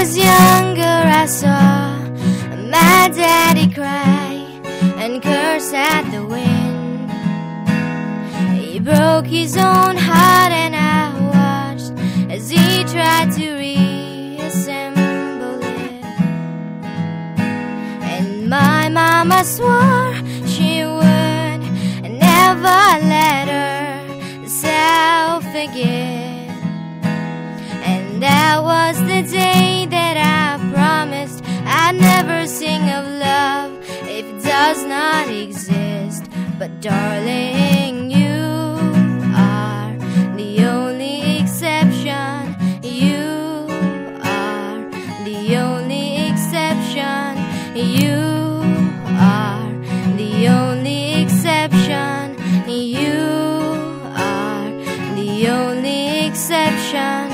was younger, I saw my daddy cry and curse at the wind. He broke his own heart, and I watched as he tried to reassemble it. And my mama swore she would never let herself forget. And that was the day that I promised I'd never sing of love if it does not exist. But darling, you are the only exception. You are the only exception. You are the only exception. You are the only exception.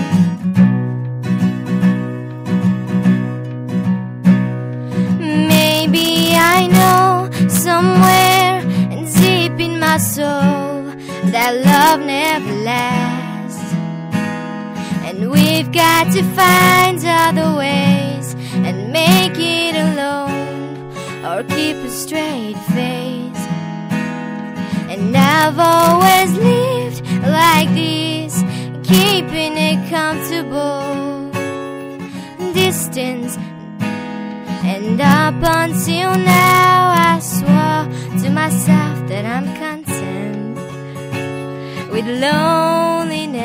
Maybe I know somewhere deep in my soul that love never lasts, and we've got to find other ways and make it alone, or keep a straight face. And I've always lived like this, keeping it comfortable distance. And up until now I swore to myself that I'm content with loneliness,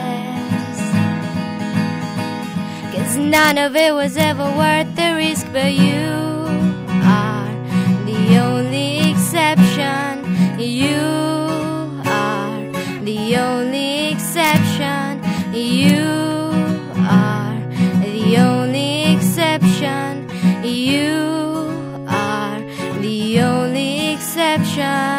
'cause none of it was ever worth the risk. But you are the only exception. You are the only exception. You are the only exception. You are the only exception.